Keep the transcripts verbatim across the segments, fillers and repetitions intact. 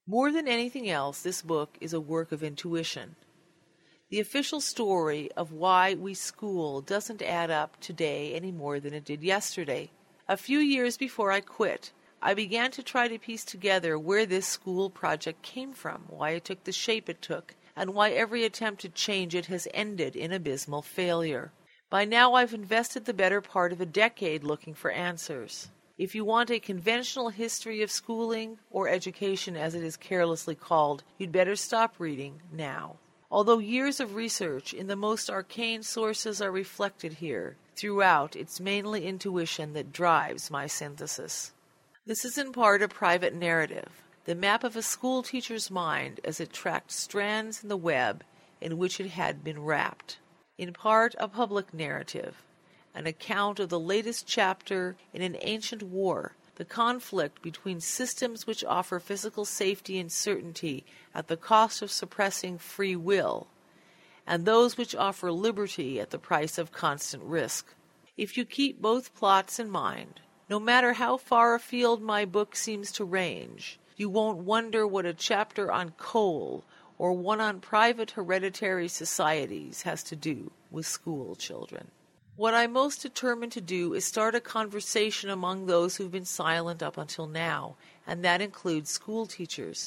More than anything else, this book is a work of intuition. The official story of why we school doesn't add up today any more than it did yesterday. A few years before I quit, I began to try to piece together where this school project came from, why it took the shape it took, and why every attempt to change it has ended in abysmal failure. By now I've invested the better part of a decade looking for answers. If you want a conventional history of schooling, or education as it is carelessly called, you'd better stop reading now. Although years of research in the most arcane sources are reflected here, throughout it's mainly intuition that drives my synthesis. This is in part a private narrative, the map of a school teacher's mind as it tracked strands in the web in which it had been wrapped. In part a public narrative, an account of the latest chapter in an ancient war, the conflict between systems which offer physical safety and certainty at the cost of suppressing free will, and those which offer liberty at the price of constant risk. If you keep both plots in mind, no matter how far afield my book seems to range, you won't wonder what a chapter on coal or one on private hereditary societies has to do with school children. What I'm most determined to do is start a conversation among those who've been silent up until now, and that includes school teachers.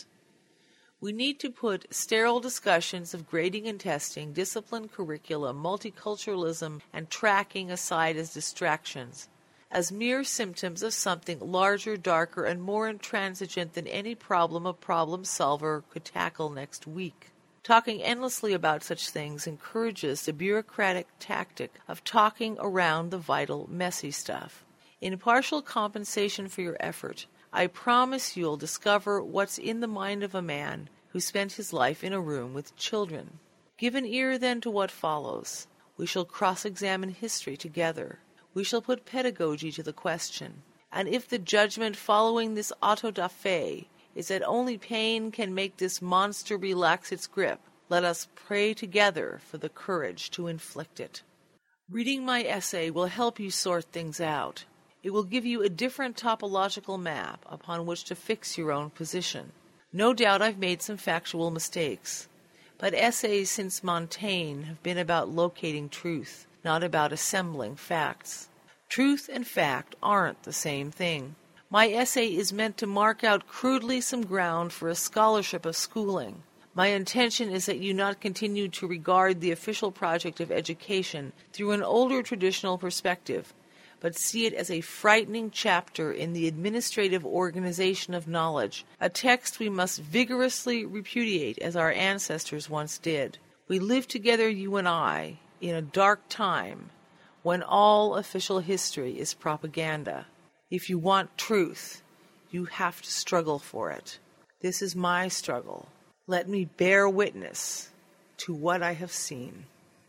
We need to put sterile discussions of grading and testing, discipline, curriculum, multiculturalism, and tracking aside as distractions, as mere symptoms of something larger, darker, and more intransigent than any problem a problem solver could tackle next week. Talking endlessly about such things encourages the bureaucratic tactic of talking around the vital, messy stuff. In partial compensation for your effort, I promise you'll discover what's in the mind of a man who spent his life in a room with children. Give an ear then to what follows. We shall cross-examine history together. We shall put pedagogy to the question. And if the judgment following this auto da fe is that only pain can make this monster relax its grip, let us pray together for the courage to inflict it. Reading my essay will help you sort things out. It will give you a different topological map upon which to fix your own position. No doubt I've made some factual mistakes, but essays since Montaigne have been about locating truth, not about assembling facts. Truth and fact aren't the same thing. My essay is meant to mark out crudely some ground for a scholarship of schooling. My intention is that you not continue to regard the official project of education through an older traditional perspective, but see it as a frightening chapter in the administrative organization of knowledge, a text we must vigorously repudiate as our ancestors once did. We live together, you and I, in a dark time when all official history is propaganda. If you want truth, you have to struggle for it. This is my struggle. Let me bear witness to what I have seen.